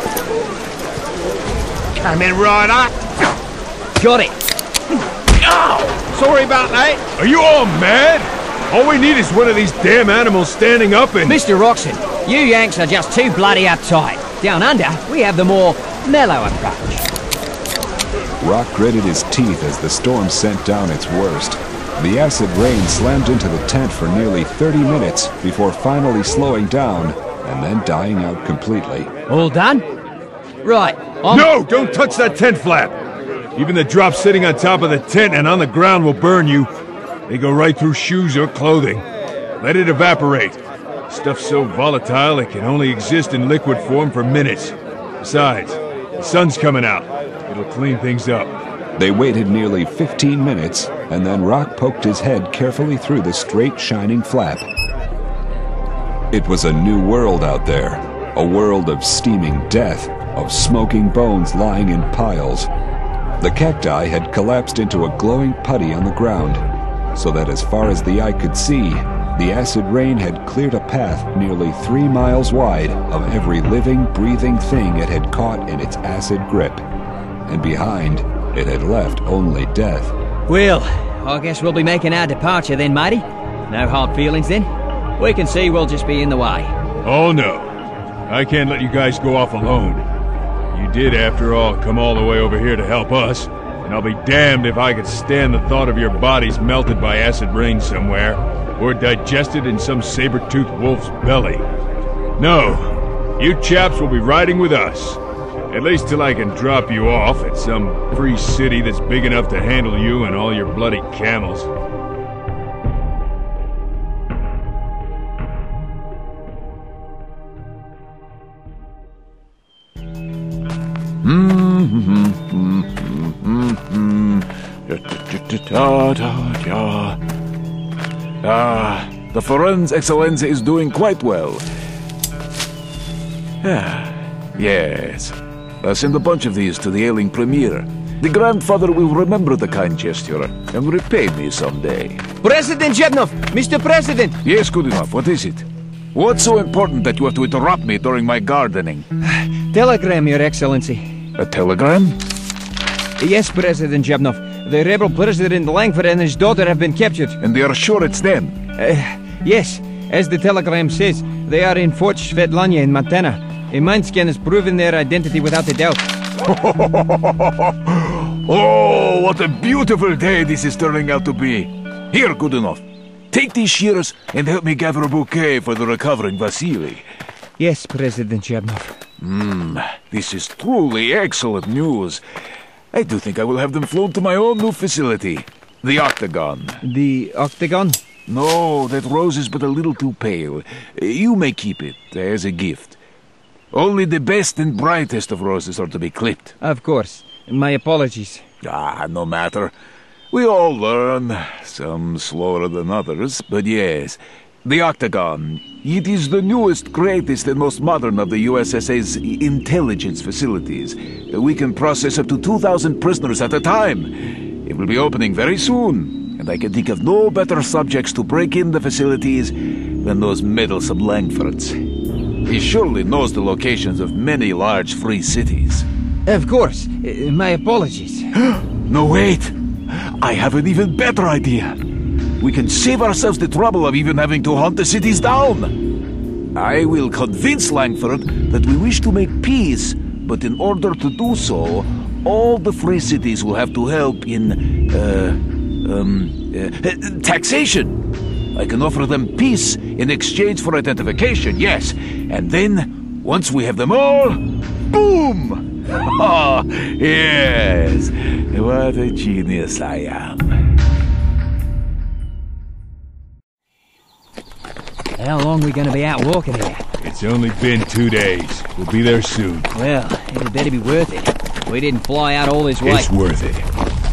Coming right up. Got it. Oh, sorry about that. Are you all mad? All we need is one of these damn animals standing up and... Mr. Roxon, you Yanks are just too bloody uptight. Down under, we have the more mellow approach. Rock gritted his teeth as the storm sent down its worst. The acid rain slammed into the tent for nearly 30 minutes before finally slowing down and then dying out completely. All done? Right, No! Don't touch that tent flap! Even the drops sitting on top of the tent and on the ground will burn you. They go right through shoes or clothing. Let it evaporate. Stuff's so volatile it can only exist in liquid form for minutes. Besides, the sun's coming out. It'll clean things up. They waited nearly 15 minutes, and then Rock poked his head carefully through the straight, shining flap. It was a new world out there. A world of steaming death, of smoking bones lying in piles. The cacti had collapsed into a glowing putty on the ground, so that as far as the eye could see, the acid rain had cleared a path nearly 3 miles wide of every living, breathing thing it had caught in its acid grip. And behind, it had left only death. Well, I guess we'll be making our departure then, matey. No hard feelings then? We can see we'll just be in the way. Oh no. I can't let you guys go off alone. You did, after all, come all the way over here to help us. And I'll be damned if I could stand the thought of your bodies melted by acid rain somewhere, or digested in some saber-toothed wolf's belly. No, you chaps will be riding with us. At least till I can drop you off at some free city that's big enough to handle you and all your bloody camels. The Firenze Excellenza is doing quite well. Yes. I'll send a bunch of these to the ailing Premier. The grandfather will remember the kind gesture and repay me someday. President Zhebnov! Mr. President! Yes, good enough. What is it? What's so important that you have to interrupt me during my gardening? Telegram, Your Excellency. A telegram? Yes, President Zhebnov. The rebel President Langford and his daughter have been captured. And they are sure it's them? Yes. As the telegram says, they are in Fort Svetlana in Montana. A mind scan has proven their identity without a doubt. Oh, what a beautiful day this is turning out to be. Here, good enough. Take these shears and help me gather a bouquet for the recovering Vasily. Yes, President Zhebnov. This is truly excellent news. I do think I will have them flown to my own new facility, the Octagon. The Octagon? No, that rose is but a little too pale. You may keep it as a gift. Only the best and brightest of roses are to be clipped. Of course. My apologies. No matter. We all learn, some slower than others, but yes. The Octagon. It is the newest, greatest, and most modern of the USSA's intelligence facilities. We can process up to 2,000 prisoners at a time. It will be opening very soon, and I can think of no better subjects to break in the facilities than those meddlesome Langfords. He surely knows the locations of many large free cities. Of course. My apologies. No, wait! I have an even better idea. We can save ourselves the trouble of even having to hunt the cities down. I will convince Langford that we wish to make peace, but in order to do so, all the free cities will have to help in, taxation. I can offer them peace in exchange for identification, yes. And then, once we have them all, boom! Oh, yes. What a genius I am. How long are we going to be out walking here? It's only been 2 days. We'll be there soon. Well, it'd better be worth it. We didn't fly out all this way. It's worth it.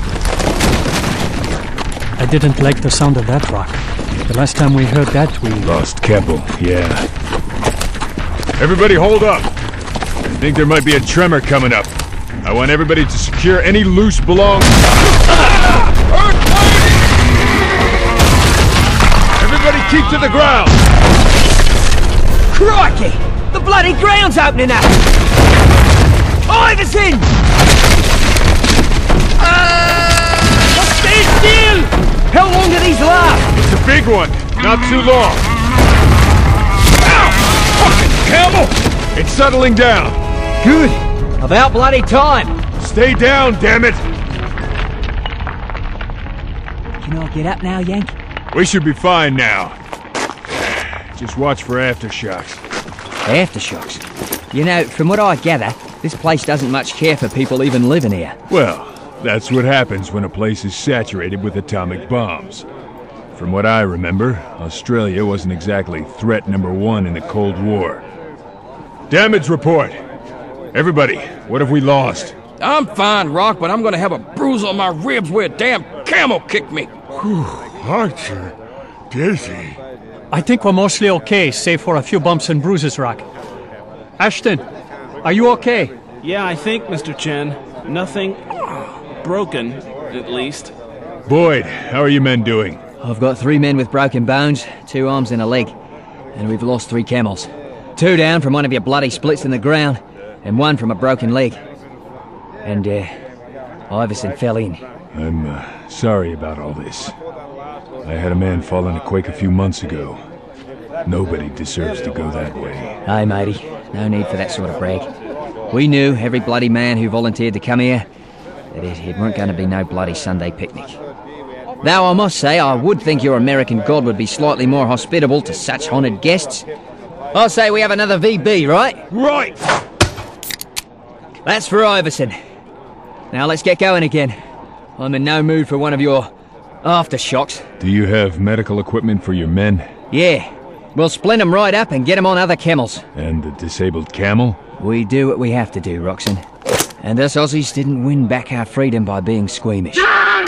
I didn't like the sound of that rock. The last time we heard that, we lost Keppel, yeah. Everybody hold up. I think there might be a tremor coming up. I want everybody to secure any loose belongings. Everybody keep to the ground! Crikey! The bloody ground's opening up! Iverson! Stay still! How long do these last? It's a big one. Not too long. Ow! Fucking camel! It's settling down. Good. About bloody time. Stay down, damn it! Can I get up now, Yank? We should be fine now. Just watch for aftershocks. Aftershocks? You know, from what I gather, this place doesn't much care for people even living here. Well, that's what happens when a place is saturated with atomic bombs. From what I remember, Australia wasn't exactly threat number one in the Cold War. Damage report! Everybody, what have we lost? I'm fine, Rock, but I'm gonna have a bruise on my ribs where a damn camel kicked me. Archer, Daisy. I think we're mostly okay, save for a few bumps and bruises, Rock. Ashton, are you okay? Yeah, I think, Mr. Chen. Nothing broken, at least. Boyd, how are you men doing? I've got 3 men with broken bones, 2 arms and a leg. And we've lost 3 camels. 2 down from one of your bloody splits in the ground, and 1 from a broken leg. And, Iverson fell in. I'm, sorry about all this. I had a man fall in a quake a few months ago. Nobody deserves to go that way. Aye, matey. No need for that sort of brag. We knew, every bloody man who volunteered to come here, that it weren't going to be no bloody Sunday picnic. Though I must say, I would think your American god would be slightly more hospitable to such honoured guests. I'll say we have another VB, right? Right! That's for Iverson. Now let's get going again. I'm in no mood for one of your aftershocks. Do you have medical equipment for your men? Yeah. We'll splint them right up and get them on other camels. And the disabled camel? We do what we have to do, Roxon. And us Aussies didn't win back our freedom by being squeamish.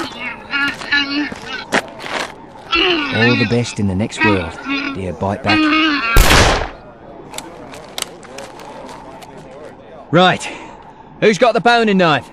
All the best in the next world, dear Biteback. Right. Who's got the boning knife?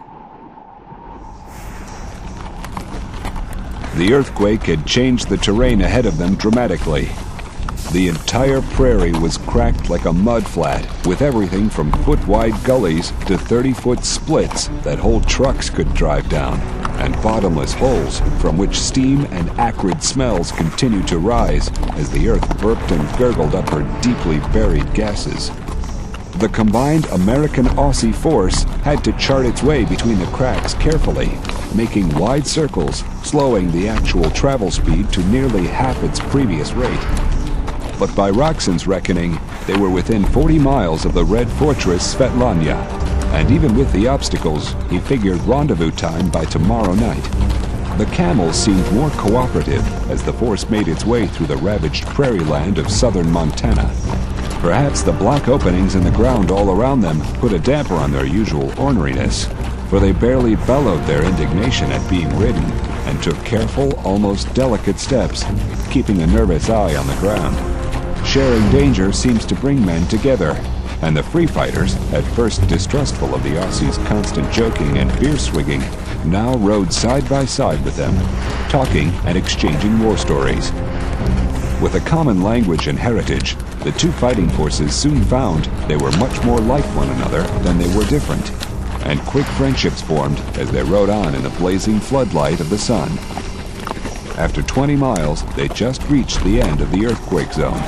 The earthquake had changed the terrain ahead of them dramatically. The entire prairie was cracked like a mud flat, with everything from foot-wide gullies to 30-foot splits that whole trucks could drive down, and bottomless holes from which steam and acrid smells continued to rise as the earth burped and gurgled up her deeply buried gases. The combined American-Aussie force had to chart its way between the cracks carefully, making wide circles, slowing the actual travel speed to nearly half its previous rate. But by Roxon's reckoning, they were within 40 miles of the Red Fortress Svetlana, and even with the obstacles, he figured rendezvous time by tomorrow night. The camels seemed more cooperative as the force made its way through the ravaged prairie land of southern Montana. Perhaps the black openings in the ground all around them put a damper on their usual orneriness, for they barely bellowed their indignation at being ridden and took careful, almost delicate steps, keeping a nervous eye on the ground. Sharing danger seems to bring men together, and the free fighters, at first distrustful of the Aussies' constant joking and beer swigging, now rode side by side with them, talking and exchanging war stories. With a common language and heritage, the two fighting forces soon found they were much more like one another than they were different, and quick friendships formed as they rode on in the blazing floodlight of the sun. After 20 miles, they just reached the end of the earthquake zone.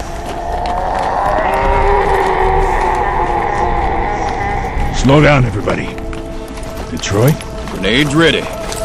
Slow down, everybody. Detroit? Grenades ready.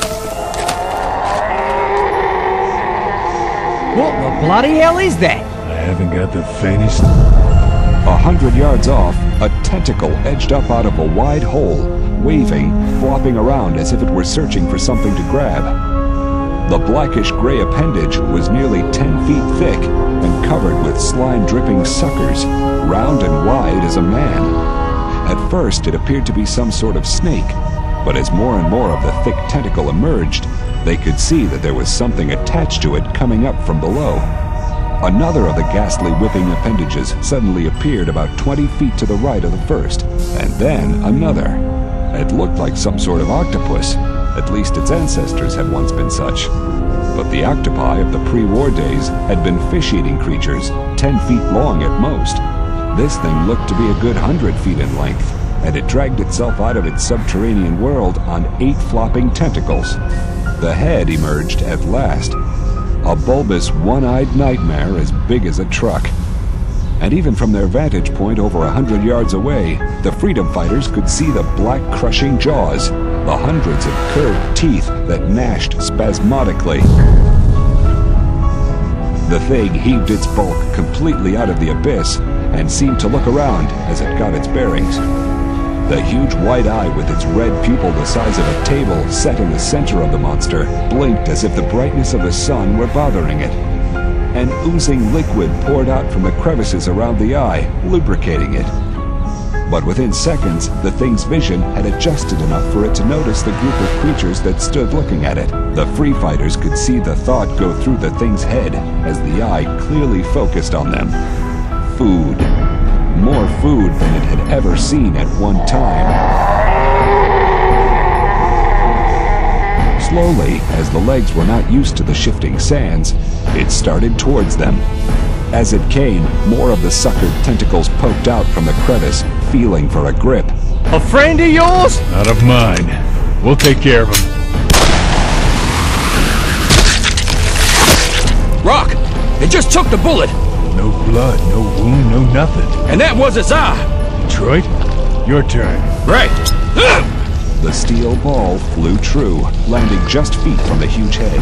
What the bloody hell is that? I haven't got the faintest... 100 yards off, a tentacle edged up out of a wide hole, waving, flopping around as if it were searching for something to grab. The blackish-gray appendage was nearly 10 feet thick and covered with slime-dripping suckers, round and wide as a man. At first, it appeared to be some sort of snake, but as more and more of the thick tentacle emerged, they could see that there was something attached to it coming up from below. Another of the ghastly whipping appendages suddenly appeared about 20 feet to the right of the first, and then another. It looked like some sort of octopus. At least its ancestors had once been such. But the octopi of the pre-war days had been fish-eating creatures, 10 feet long at most. This thing looked to be a good 100 feet in length, and it dragged itself out of its subterranean world on 8 flopping tentacles. The head emerged at last, a bulbous, one-eyed nightmare as big as a truck. And even from their vantage point over 100 yards away, the freedom fighters could see the black, crushing jaws, the hundreds of curved teeth that gnashed spasmodically. The thing heaved its bulk completely out of the abyss and seemed to look around as it got its bearings. The huge white eye with its red pupil the size of a table set in the center of the monster blinked as if the brightness of the sun were bothering it. An oozing liquid poured out from the crevices around the eye, lubricating it. But within seconds, the thing's vision had adjusted enough for it to notice the group of creatures that stood looking at it. The free fighters could see the thought go through the thing's head as the eye clearly focused on them. Food. More food than it had ever seen at one time. Slowly, as the legs were not used to the shifting sands, it started towards them. As it came, more of the suckered tentacles poked out from the crevice, feeling for a grip. A friend of yours? Not of mine. We'll take care of him. Rock! It just took the bullet! No blood, no wound, no nothing. And that was its eye! Detroit, your turn. Right! The steel ball flew true, landing just feet from the huge head.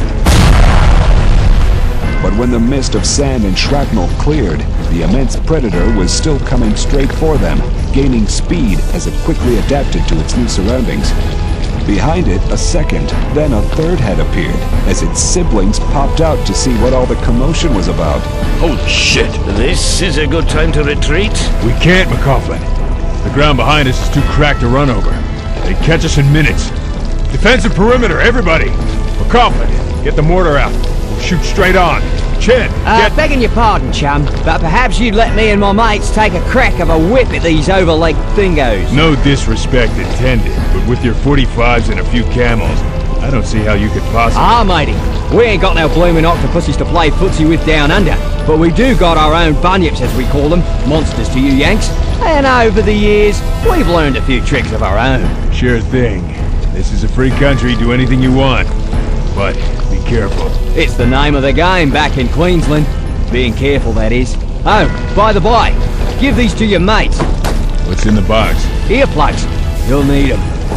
But when the mist of sand and shrapnel cleared, the immense predator was still coming straight for them, gaining speed as it quickly adapted to its new surroundings. Behind it, a second, then a third head appeared, as its siblings popped out to see what all the commotion was about. Holy shit! This is a good time to retreat. We can't, McCaughlin. The ground behind us is too cracked to run over. They'd catch us in minutes. Defensive perimeter, everybody! McCaughlin, get the mortar out. We'll shoot straight on. Chen, get... Begging your pardon, chum, but perhaps you'd let me and my mates take a crack of a whip at these overlegged thingos. No disrespect intended, but with your 45s and a few camels, I don't see how you could possibly... Ah, matey, we ain't got no blooming octopuses to play footsie with down under, but we do got our own bunyips, as we call them, monsters to you Yanks, and over the years, we've learned a few tricks of our own. Sure thing. This is a free country, do anything you want. But be careful. It's the name of the game back in Queensland. Being careful, that is. Oh, by the by, give these to your mates. What's in the box? Earplugs. You'll need them.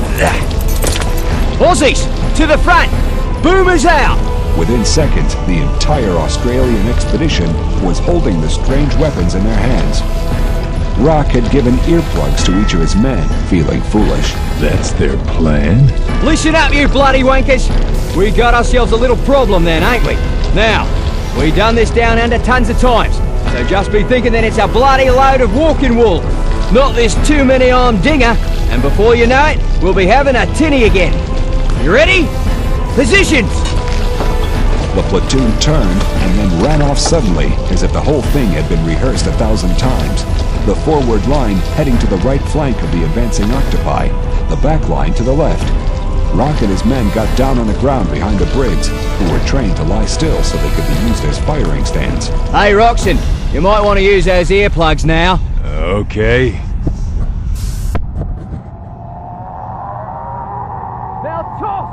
Aussies, to the front! Boomers out! Within seconds, the entire Australian expedition was holding the strange weapons in their hands. Rock had given earplugs to each of his men, feeling foolish. That's their plan? Listen up, you bloody wankers! We got ourselves a little problem then, ain't we? Now, we done this down under tons of times, so just be thinking that it's a bloody load of walking wool, not this too-many-armed dinger, and before you know it, we'll be having a tinny again. You ready? Positions! The platoon turned and then ran off suddenly, as if the whole thing had been rehearsed 1,000 times. The forward line heading to the right flank of the advancing octopi, the back line to the left. Rock and his men got down on the ground behind the Brids, who were trained to lie still so they could be used as firing stands. Hey, Roxon, you might want to use those earplugs now. Okay. Now toss!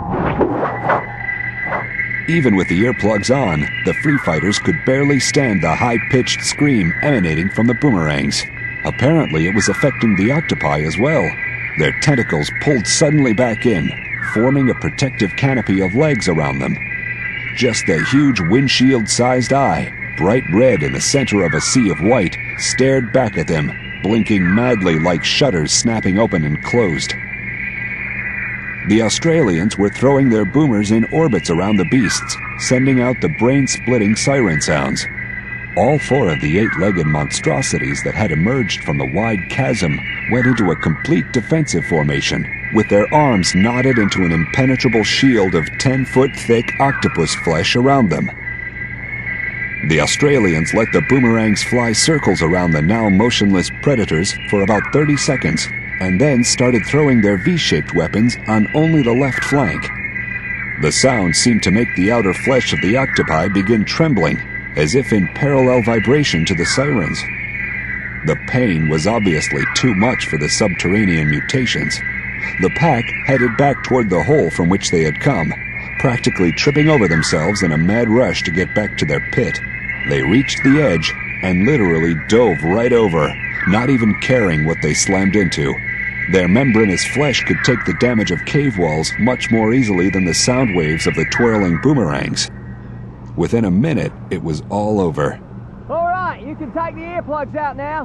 Even with the earplugs on, the free fighters could barely stand the high-pitched scream emanating from the boomerangs. Apparently it was affecting the octopi as well. Their tentacles pulled suddenly back in, forming a protective canopy of legs around them. Just a huge windshield-sized eye, bright red in the center of a sea of white, stared back at them, blinking madly like shutters snapping open and closed. The Australians were throwing their boomers in orbits around the beasts, sending out the brain-splitting siren sounds. All four of the 8-legged monstrosities that had emerged from the wide chasm went into a complete defensive formation, with their arms knotted into an impenetrable shield of 10-foot-thick octopus flesh around them. The Australians let the boomerangs fly circles around the now motionless predators for about 30 seconds, and then started throwing their V-shaped weapons on only the left flank. The sound seemed to make the outer flesh of the octopi begin trembling, as if in parallel vibration to the sirens. The pain was obviously too much for the subterranean mutations. The pack headed back toward the hole from which they had come, practically tripping over themselves in a mad rush to get back to their pit. They reached the edge and literally dove right over, not even caring what they slammed into. Their membranous flesh could take the damage of cave walls much more easily than the sound waves of the twirling boomerangs. Within a minute, it was all over. All right, you can take the earplugs out now.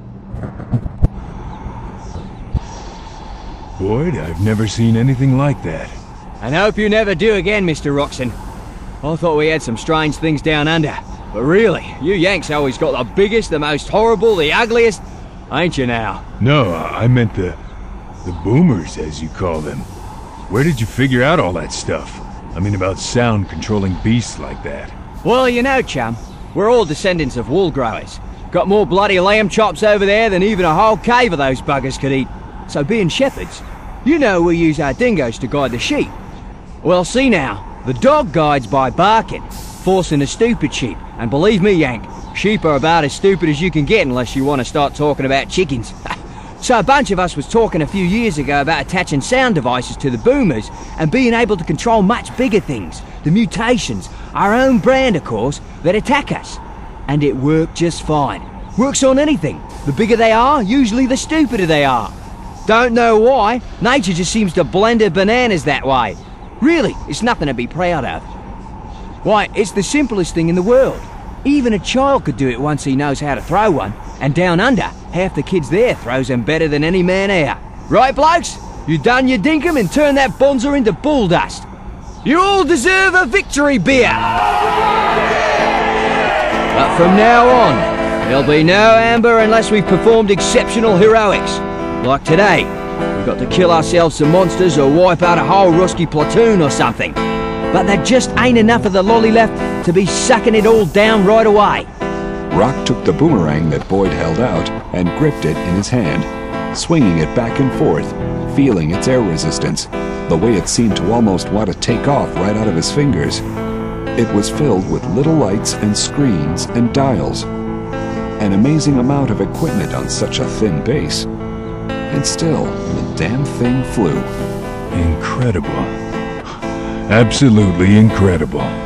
Boyd, I've never seen anything like that. And hope you never do again, Mr. Roxon. I thought we had some strange things down under, but really, you Yanks always got the biggest, the most horrible, the ugliest, ain't you now? No, I meant the boomers, as you call them. Where did you figure out all that stuff? I mean, about sound controlling beasts like that. Well, you know, chum, we're all descendants of wool growers. Got more bloody lamb chops over there than even a whole cave of those buggers could eat. So being shepherds, you know we use our dingoes to guide the sheep. Well, see now, the dog guides by barking, forcing the stupid sheep. And believe me, Yank, sheep are about as stupid as you can get unless you want to start talking about chickens. So a bunch of us was talking a few years ago about attaching sound devices to the boomers and being able to control much bigger things, the mutations, our own brand, of course, that attack us. And it worked just fine. Works on anything. The bigger they are, usually the stupider they are. Don't know why, nature just seems to blend her bananas that way. Really, it's nothing to be proud of. Why, it's the simplest thing in the world. Even a child could do it once he knows how to throw one, And down under, half the kids there throws them better than any man here. Right, blokes? You done your dinkum and turn that bonzer into bull dust. You all deserve a victory beer! But from now on, there'll be no amber unless we've performed exceptional heroics. Like today, we've got to kill ourselves some monsters or wipe out a whole Rusky platoon or something. But there just ain't enough of the lolly left to be sucking it all down right away. Rock took the boomerang that Boyd held out and gripped it in his hand, swinging it back and forth, feeling its air resistance, the way it seemed to almost want to take off right out of his fingers. It was filled with little lights and screens and dials. An amazing amount of equipment on such a thin base. And still, the damn thing flew. Incredible. Absolutely incredible.